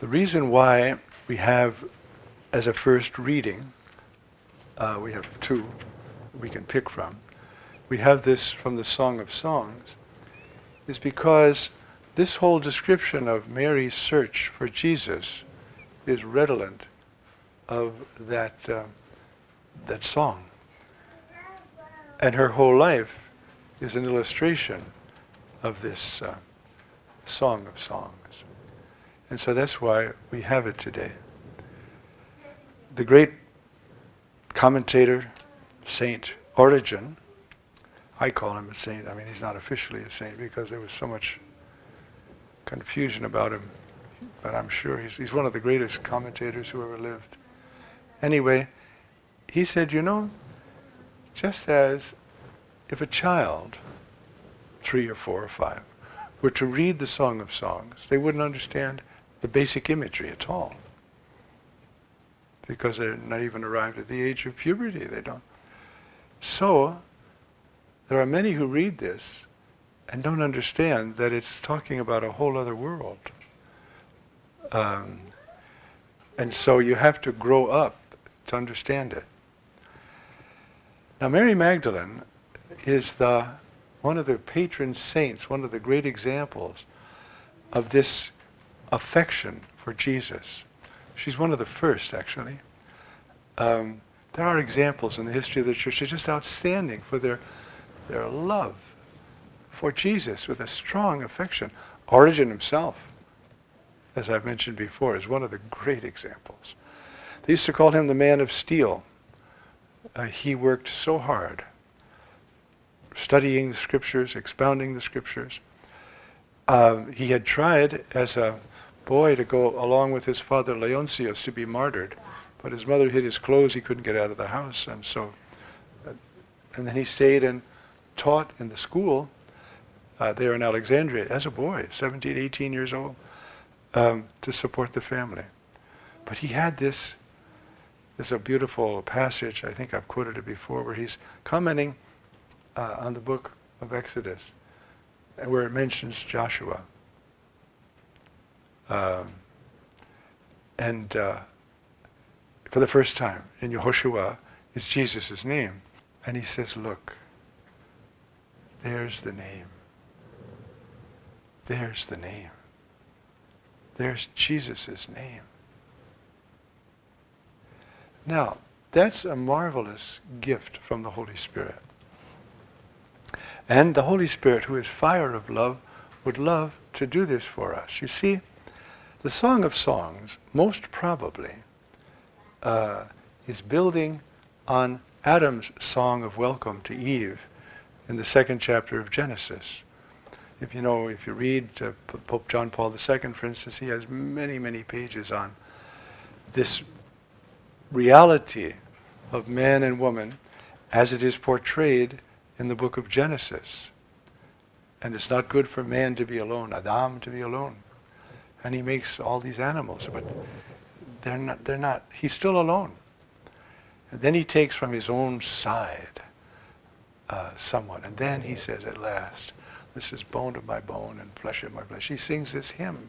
The reason why we have, as a first reading, we have two we can pick from. We have this from the Song of Songs, is because this whole description of Mary's search for Jesus is redolent of that song. And her whole life is an illustration of this Song of Songs. And so that's why we have it today. The great commentator, Saint Origen, I call him a saint. I mean, he's not officially a saint because there was so much confusion about him. But I'm sure he's one of the greatest commentators who ever lived. Anyway, he said, just as if a child, 3 or 4 or 5, were to read the Song of Songs, they wouldn't understand the basic imagery at all. Because they're not even arrived at the age of puberty, they don't. So, there are many who read this and don't understand that it's talking about a whole other world. And so you have to grow up to understand it. Now Mary Magdalene is one of the patron saints, one of the great examples of this affection for Jesus. She's one of the first, actually. There are examples in the history of the church. They're just outstanding for their love for Jesus with a strong affection. Origen himself, as I've mentioned before, is one of the great examples. They used to call him the man of steel. He worked so hard, studying the scriptures, expounding the scriptures. He had tried as a boy to go along with his father Leontius to be martyred, but his mother hid his clothes. He couldn't get out of the house, and then he stayed and taught in the school there in Alexandria as a boy, 17, 18 years old, to support the family. But he had this. There's a beautiful passage, I think I've quoted it before, where he's commenting on the book of Exodus, where it mentions Joshua. And for the first time in Yehoshua, it's Jesus' name. And he says, look, there's the name. There's the name. There's Jesus' name. Now, that's a marvelous gift from the Holy Spirit. And the Holy Spirit, who is fire of love, would love to do this for us. You see, the Song of Songs, most probably, is building on Adam's song of welcome to Eve in the 2nd chapter of Genesis. If you read Pope John Paul II, for instance, he has many, many pages on this reality of man and woman as it is portrayed in the book of Genesis. And it's not good for man to be alone, Adam to be alone. And he makes all these animals, but they're not, he's still alone. And then he takes from his own side someone, and then he says at last, this is bone of my bone and flesh of my flesh. He sings this hymn.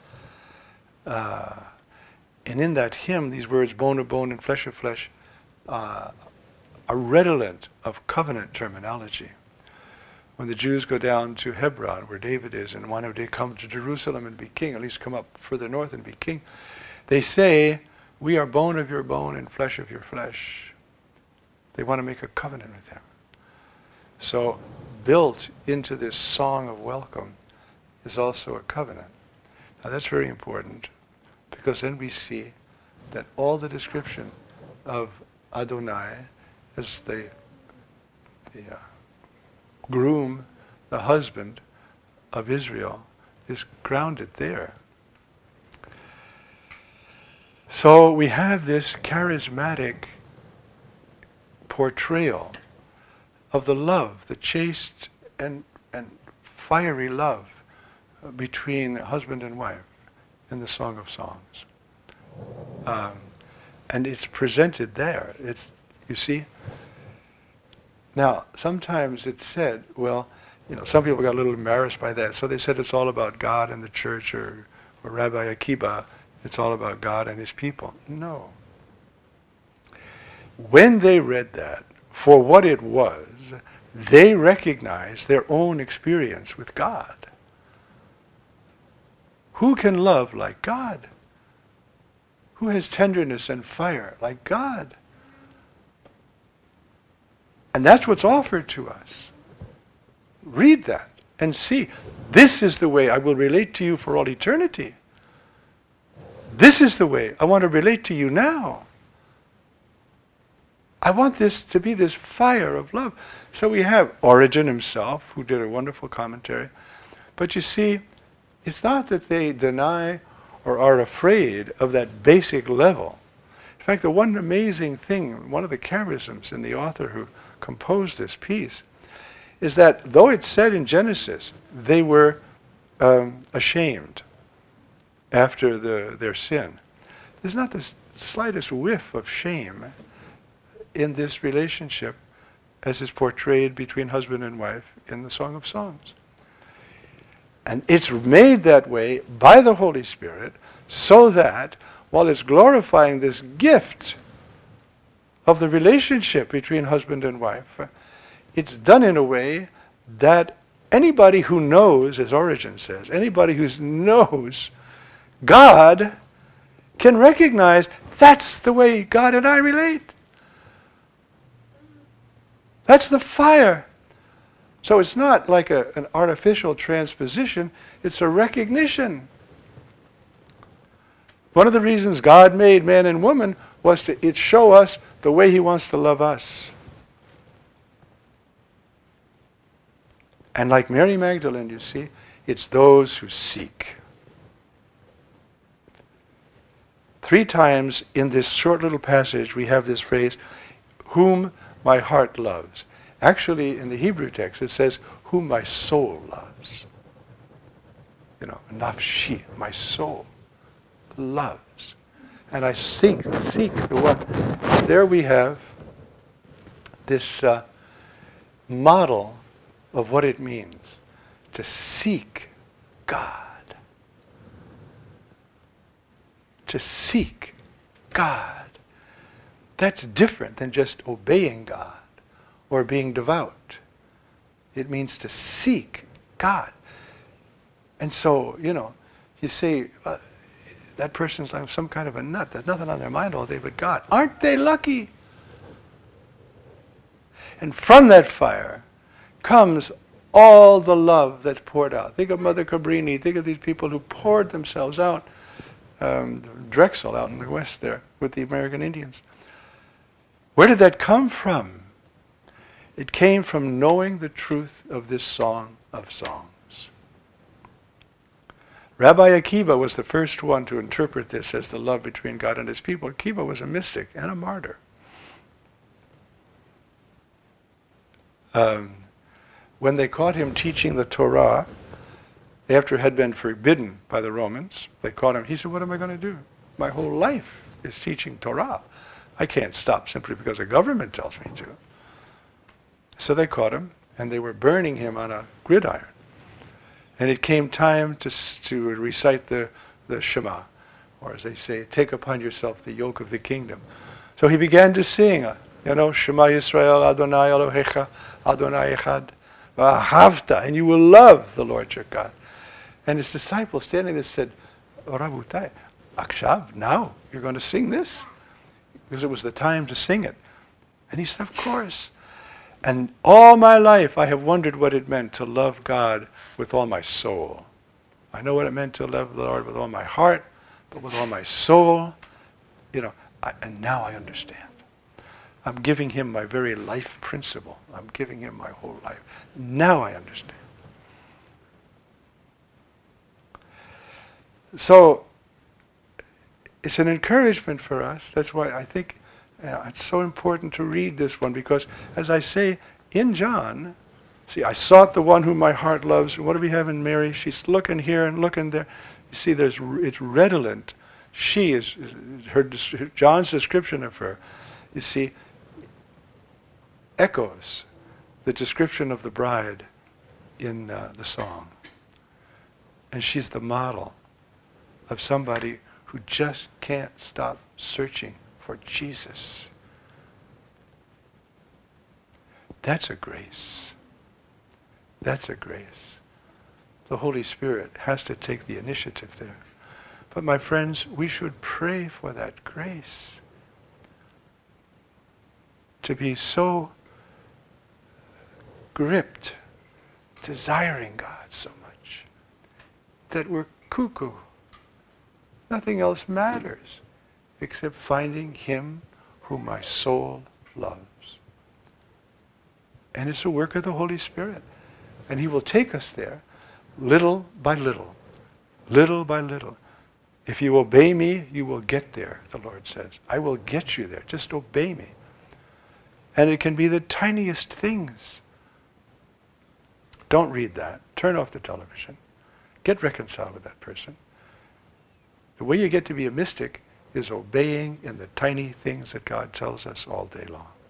And in that hymn, these words, bone of bone and flesh of flesh, are redolent of covenant terminology. When the Jews go down to Hebron, where David is, and one day come to Jerusalem and be king, at least come up further north and be king, they say, we are bone of your bone and flesh of your flesh. They want to make a covenant with him. So built into this song of welcome is also a covenant. Now that's very important, because then we see that all the description of Adonai as the groom, the husband of Israel, is grounded there. So we have this charismatic portrayal of the love, the chaste and fiery love between husband and wife in the Song of Songs. And it's presented there. You see? Now, sometimes it's said, well, some people got a little embarrassed by that, so they said it's all about God and the church, or Rabbi Akiba It's all about God and his people. No. When they read that, for what it was, they recognized their own experience with God. Who can love like God? Who has tenderness and fire like God? And that's what's offered to us. Read that and see. This is the way I will relate to you for all eternity. This is the way I want to relate to you now. I want this to be this fire of love. So we have Origen himself, who did a wonderful commentary. But you see, it's not that they deny or are afraid of that basic level. In fact, the one amazing thing, one of the charisms in the author who composed this piece, is that though it's said in Genesis, they were ashamed after their sin. There's not the slightest whiff of shame in this relationship as is portrayed between husband and wife in the Song of Songs. And it's made that way by the Holy Spirit so that while it's glorifying this gift of the relationship between husband and wife, it's done in a way that anybody who knows, as Origen says, anybody who knows God can recognize that's the way God and I relate. That's the fire. So it's not like an artificial transposition, it's a recognition. One of the reasons God made man and woman was to show us the way he wants to love us. And like Mary Magdalene, you see, it's those who seek. 3 times in this short little passage we have this phrase, whom my heart loves. Actually, in the Hebrew text, it says, whom my soul loves. Nafshi, my soul, loves. And I seek the one. There we have this model of what it means to seek God. To seek God. That's different than just obeying God or being devout. It means to seek God. And so, you say, that person's like some kind of a nut. There's nothing on their mind all day but God. Aren't they lucky? And from that fire comes all the love that's poured out. Think of Mother Cabrini. Think of these people who poured themselves out. Drexel out in the west there with the American Indians. Where did that come from? It came from knowing the truth of this Song of Songs. Rabbi Akiva was the first one to interpret this as the love between God and his people. Akiva was a mystic and a martyr. When they caught him teaching the Torah, after it had been forbidden by the Romans, they caught him. He said, what am I going to do? My whole life is teaching Torah. I can't stop simply because the government tells me to. So they caught him, and they were burning him on a gridiron. And it came time to recite the Shema, or as they say, take upon yourself the yoke of the kingdom. So he began to sing, Shema Yisrael, Adonai Elohecha, Adonai Echad, V'ahavta, and you will love the Lord your God. And his disciples standing there said, Rabutai, Akshav, now you're going to sing this? Because it was the time to sing it. And he said, of course. And all my life I have wondered what it meant to love God with all my soul. I know what it meant to love the Lord with all my heart, but with all my soul, and now I understand. I'm giving him my very life principle. I'm giving him my whole life. Now I understand. So, it's an encouragement for us. That's why I think it's so important to read this one, because as I say in John, see, I sought the one whom my heart loves. What do we have in Mary? She's looking here and looking there. You see, it's redolent. She is, John's description of her, you see, echoes the description of the bride in the song. And she's the model of somebody who just can't stop searching for Jesus. That's a grace. That's a grace. The Holy Spirit has to take the initiative there. But my friends, we should pray for that grace. To be so gripped, desiring God so much, that we're cuckoo. Nothing else matters except finding Him whom my soul loves. And it's a work of the Holy Spirit. And He will take us there little by little, little by little. If you obey me, you will get there, the Lord says. I will get you there. Just obey me. And it can be the tiniest things. Don't read that. Turn off the television. Get reconciled with that person. The way you get to be a mystic is obeying in the tiny things that God tells us all day long.